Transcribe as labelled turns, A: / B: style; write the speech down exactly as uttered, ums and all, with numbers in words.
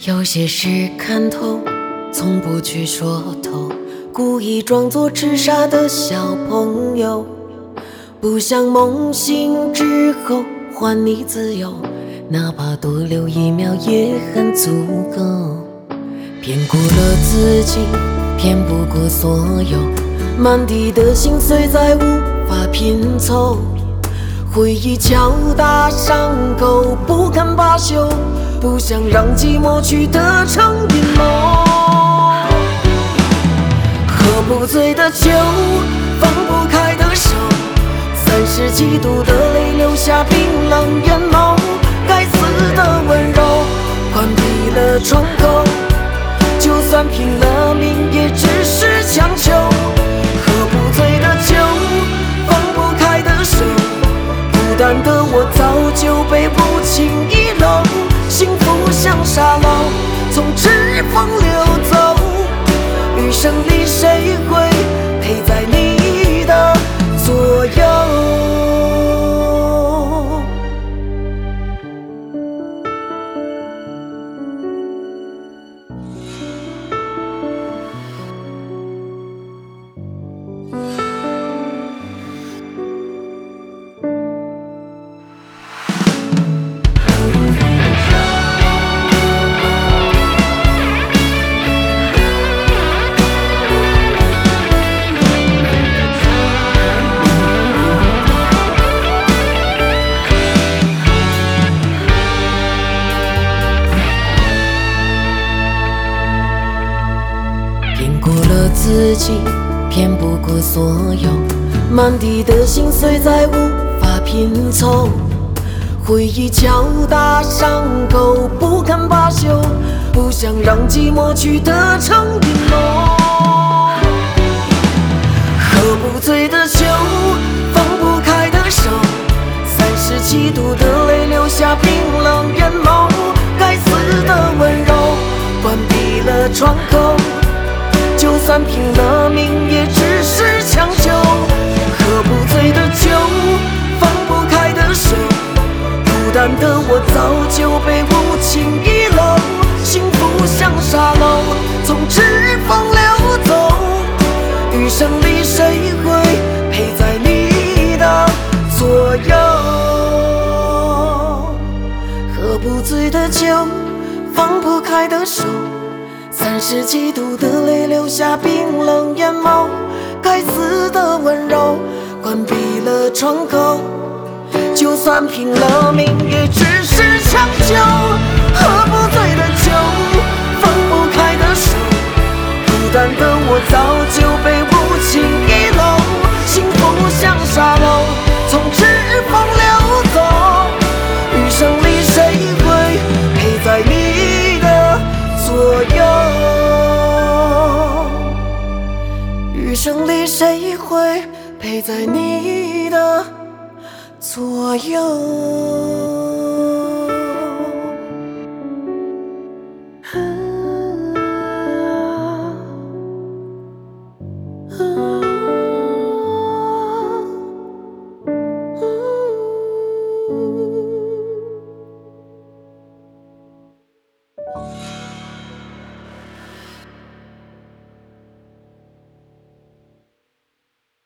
A: 有些事看透，从不去说透，故意装作痴傻的小朋友，不想梦醒之后还你自由，哪怕多留一秒也很足够。骗过了自己，骗不过所有，满地的心碎再无法拼凑，回忆敲打伤口不堪罢休，不想让寂寞取得成阴谋。喝不醉的酒，放不开的手，三十几度的泪流下冰冷眼眸，该死的温柔关闭了窗口，就算拼了命也只是强求。喝不醉的酒，放不开的手，孤单的我早就被无情遗漏，幸福像沙漏，从指缝流走。余生里谁会陪在你的左右？骗过了自己，骗不过所有，满地的心碎再无法拼凑，回忆敲打伤口不堪罢休，不想让寂寞取得成阴谋。喝不醉的酒，放不开的手，三十几度的泪流下冰冷眼眸，该死的温柔关闭了窗口，就算拼了命也只是强求。喝不醉的酒，放不开的手，孤单的我早就被无情遗漏，幸福像沙漏，从指缝流走。余生里谁会陪在你的左右？喝不醉的酒，放不开的手，三十几度的泪流下冰冷眼眸，该死的温柔关闭了窗口，就算拼了命也只是强求。喝不醉的酒，放不开的手，孤单的我早就被无情遗漏，幸福像沙漏，从指缝流走。余生里谁会陪在你的左右？余生里谁会陪在你的左右？